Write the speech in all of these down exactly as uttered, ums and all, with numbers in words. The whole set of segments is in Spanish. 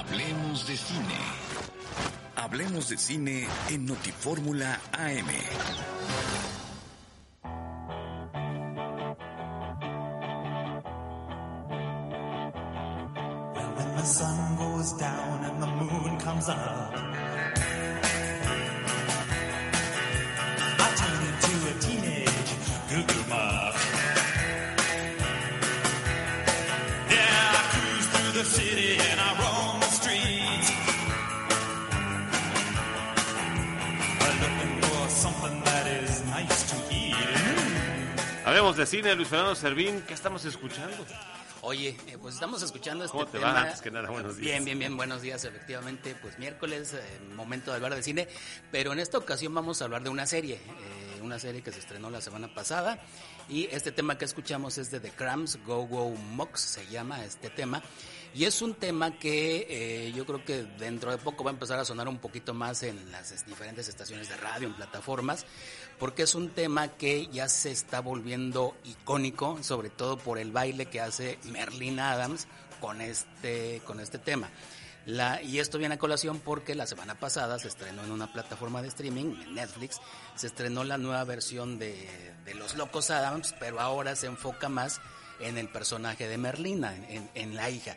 Hablemos de cine. Hablemos de cine en Notifórmula A M. Well, when the sun goes down and the moon comes up, I turn into a teenage goo-goo mob. Yeah, I cruise through the city and I roam the streets, looking for something that is nice to eat. Hablemos de cine, Luis Fernando Servín, ¿qué estamos escuchando? Oye, eh, pues estamos escuchando este ¿Cómo te tema. va? Antes que nada, buenos días. Bien, bien, bien, buenos días, efectivamente, pues miércoles, eh, momento de hablar de cine, pero en esta ocasión vamos a hablar de una serie, eh, una serie que se estrenó la semana pasada, y este tema que escuchamos es de The Cramps, Go Go Mox, se llama este tema, y es un tema que eh, yo creo que dentro de poco va a empezar a sonar un poquito más en las diferentes estaciones de radio, en plataformas, porque es un tema que ya se está volviendo icónico, sobre todo por el baile que hace Merlyn Adams con este, con este tema. La, y esto viene a colación porque la semana pasada se estrenó en una plataforma de streaming, en Netflix, se estrenó la nueva versión de, de Los Locos Adams, pero ahora se enfoca más en el personaje de Merlina, en, en, en la hija.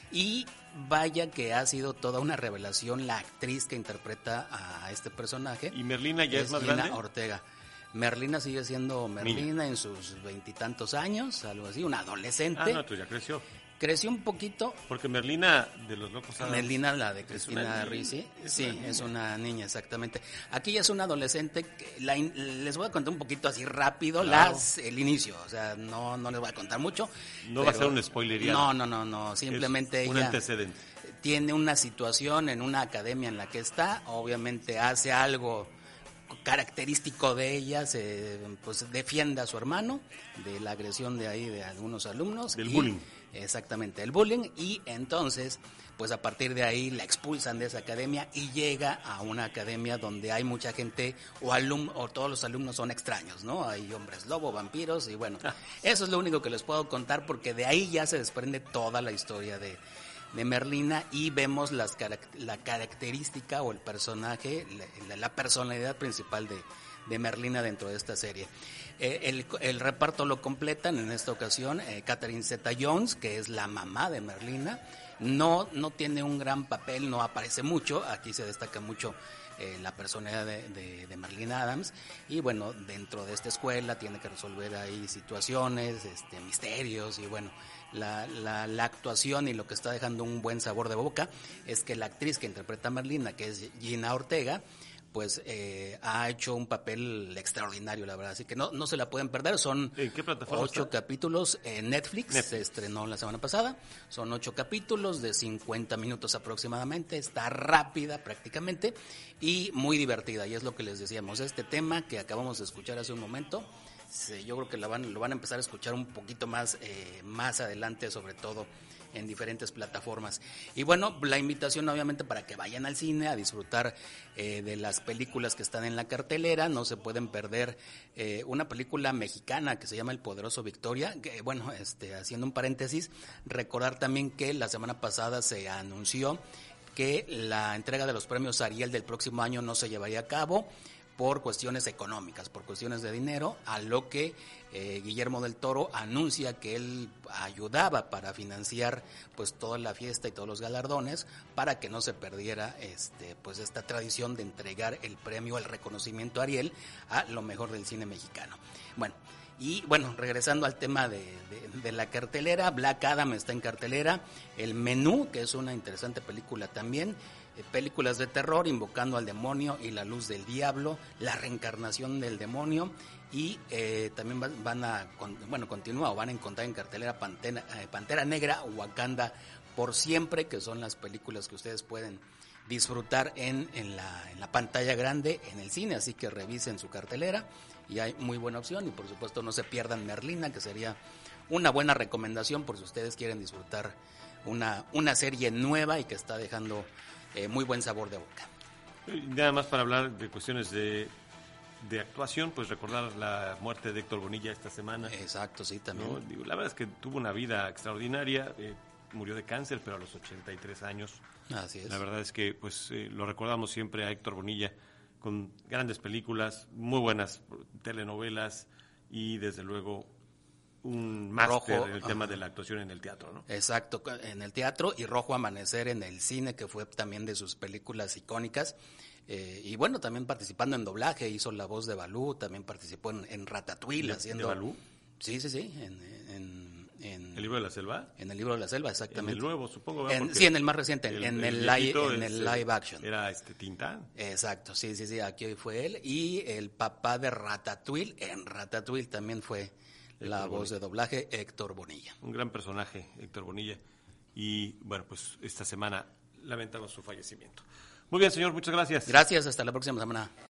Y vaya que ha sido toda una revelación la actriz que interpreta a este personaje. ¿Y Merlina ya es, es más Gina grande? Ortega. Merlina sigue siendo Merlina en sus veintitantos años, algo así, una adolescente. Ah, no, tú ya creció. Creció un poquito. Porque Merlina de Los Locos Adams. Merlina, la de Cristina Ricci. Sí, una es una niña, exactamente. Aquí ya es una adolescente. Que la in, les voy a contar un poquito así rápido claro. las el inicio. O sea, no, no les voy a contar mucho. No va a ser un spoiler ya. No, no, no, no. Simplemente es un ella antecedente. Tiene una situación en una academia en la que está. Obviamente hace algo característico de ella, se pues defiende a su hermano de la agresión de ahí de algunos alumnos. Del y, bullying. Exactamente, el bullying, y entonces pues a partir de ahí la expulsan de esa academia y llega a una academia donde hay mucha gente o alum o todos los alumnos son extraños, ¿no? Hay hombres lobo, vampiros y bueno, ah. eso es lo único que les puedo contar porque de ahí ya se desprende toda la historia de de Merlina y vemos las la característica o el personaje, la, la personalidad principal de, de Merlina dentro de esta serie. Eh, el, el reparto lo completan en esta ocasión eh, Catherine Zeta-Jones, que es la mamá de Merlina. No, no tiene un gran papel, no aparece mucho, aquí se destaca mucho eh, la personalidad de, de, de Merlyn Adams, y bueno, dentro de esta escuela tiene que resolver ahí situaciones, este, misterios, y bueno, la, la, la actuación y lo que está dejando un buen sabor de boca es que la actriz que interpreta a Merlina, que es Gina Ortega, pues eh, ha hecho un papel extraordinario, la verdad, así que no no se la pueden perder. Son ¿En qué plataforma ocho está? capítulos en Netflix, Netflix, se estrenó la semana pasada, son ocho capítulos de cincuenta minutos aproximadamente, está rápida prácticamente y muy divertida, y es lo que les decíamos, este tema que acabamos de escuchar hace un momento, sí, yo creo que lo van, lo van a empezar a escuchar un poquito más, eh, más adelante, sobre todo en diferentes plataformas. Y bueno, la invitación obviamente para que vayan al cine a disfrutar eh, de las películas que están en la cartelera. No se pueden perder eh, una película mexicana que se llama El Poderoso Victoria, que bueno, este, haciendo un paréntesis, recordar también que la semana pasada se anunció que la entrega de los premios Ariel del próximo año no se llevaría a cabo por cuestiones económicas, por cuestiones de dinero, a lo que eh, Guillermo del Toro anuncia que él ayudaba para financiar pues toda la fiesta y todos los galardones para que no se perdiera este pues esta tradición de entregar el premio, el reconocimiento Ariel a lo mejor del cine mexicano. Bueno, y bueno, regresando al tema de, de, de la cartelera, Black Adam está en cartelera, El Menú, que es una interesante película también, eh, películas de terror, Invocando al Demonio y La Luz del Diablo, La Reencarnación del Demonio, y eh, también van, van a, con, bueno, continúa o van a encontrar en cartelera Pantera, eh, Pantera Negra, Wakanda por Siempre, que son las películas que ustedes pueden disfrutar en, en, la, en la pantalla grande en el cine, así que revisen su cartelera y hay muy buena opción, y por supuesto no se pierdan Merlina, que sería una buena recomendación por si ustedes quieren disfrutar una, una serie nueva y que está dejando eh, muy buen sabor de boca. Nada más para hablar de cuestiones de, de actuación, pues recordar la muerte de Héctor Bonilla esta semana. Exacto, sí, también. ¿No? Digo, la verdad es que tuvo una vida extraordinaria, eh, murió de cáncer, pero a los ochenta y tres años. Así es. La verdad es que pues eh, lo recordamos siempre a Héctor Bonilla con grandes películas, muy buenas telenovelas y desde luego un máster Rojo, en el tema ajá. de la actuación en el teatro, ¿no? Exacto, en el teatro, y Rojo Amanecer en el cine, que fue también de sus películas icónicas. Eh, y bueno, también participando en doblaje, hizo la voz de Balú, también participó en, en Ratatouille. ¿De, haciendo, de Balú? Sí, sí, sí, en, en, en, ¿El libro de la selva? en el libro de la selva, exactamente. En el nuevo, supongo. ¿verdad? En, Porque sí, en el más reciente, en el, el live, viejito en el es, live action. Era este Tintán. Exacto, sí, sí, sí, aquí fue él. Y el papá de Ratatouille, en Ratatouille también fue la Héctor voz Bonilla. de doblaje, Héctor Bonilla. Un gran personaje, Héctor Bonilla. Y bueno, pues esta semana lamentamos su fallecimiento. Muy bien, señor, muchas gracias. Gracias, hasta la próxima semana.